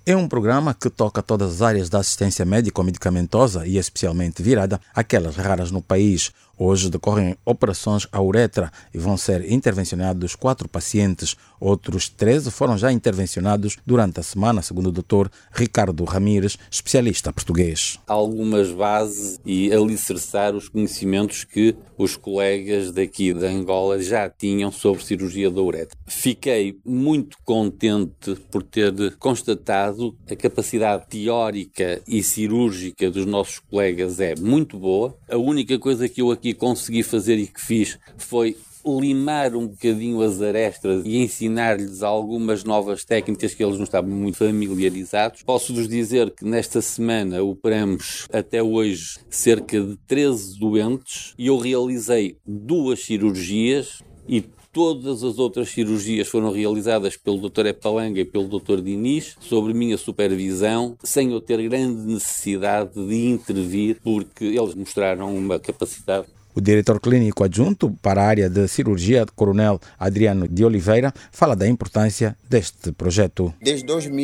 É um programa que toca todas as áreas da assistência médico-medicamentosa e especialmente virada àquelas raras no país. Hoje decorrem operações à uretra e vão ser intervencionados 4 pacientes. Outros 13 foram já intervencionados durante a semana, segundo o Dr. Ricardo Ramires, especialista português. Algumas bases e alicerçar os conhecimentos que os colegas daqui de Angola já tinham sobre cirurgia da uretra. Fiquei muito contente por ter constatado a capacidade teórica e cirúrgica dos nossos colegas é muito boa. A única coisa que eu aqui consegui fazer e que fiz foi limar um bocadinho as arestas e ensinar-lhes algumas novas técnicas que eles não estavam muito familiarizados. Posso-vos dizer que nesta semana operamos até hoje cerca de 13 doentes e eu realizei 2 cirurgias e todas as outras cirurgias foram realizadas pelo Dr. Epalanga e pelo Dr. Diniz, sob minha supervisão, sem eu ter grande necessidade de intervir, porque eles mostraram uma capacidade. O diretor clínico adjunto para a área de cirurgia, Coronel Adriano de Oliveira, fala da importância deste projeto. Desde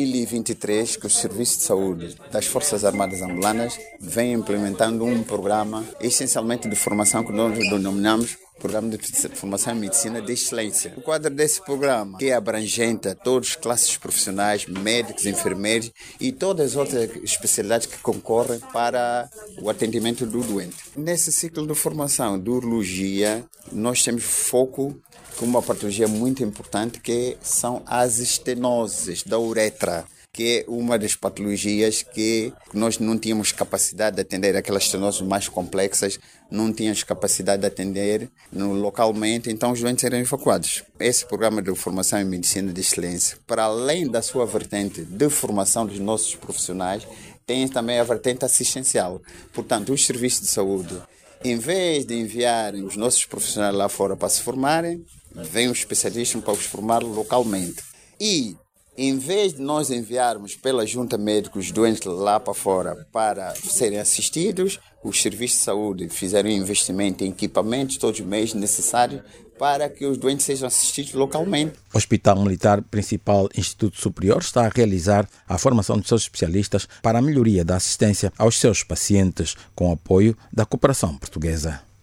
2023 que o Serviço de Saúde das Forças Armadas Angolanas vem implementando um programa essencialmente de formação que nós denominamos Programa de Formação em Medicina de Excelência. O quadro desse programa, que é abrangente a todas as classes profissionais, médicos, enfermeiros e todas as outras especialidades que concorrem para o atendimento do doente. Nesse ciclo de formação de urologia, nós temos foco com uma patologia muito importante que são as estenoses da uretra, que é uma das patologias que nós não tínhamos capacidade de atender, aquelas estenoses mais complexas, não tínhamos capacidade de atender localmente, então os doentes eram evacuados. Esse programa de formação em medicina de excelência, para além da sua vertente de formação dos nossos profissionais, tem também a vertente assistencial. Portanto, os serviços de saúde, em vez de enviarem os nossos profissionais lá fora para se formarem, vem um especialista para os formar localmente. E em vez de nós enviarmos pela junta médica os doentes lá para fora para serem assistidos, os serviços de saúde fizeram um investimento em equipamentos todos os meses necessários para que os doentes sejam assistidos localmente. O Hospital Militar Principal Instituto Superior está a realizar a formação dos seus especialistas para a melhoria da assistência aos seus pacientes, com o apoio da cooperação portuguesa.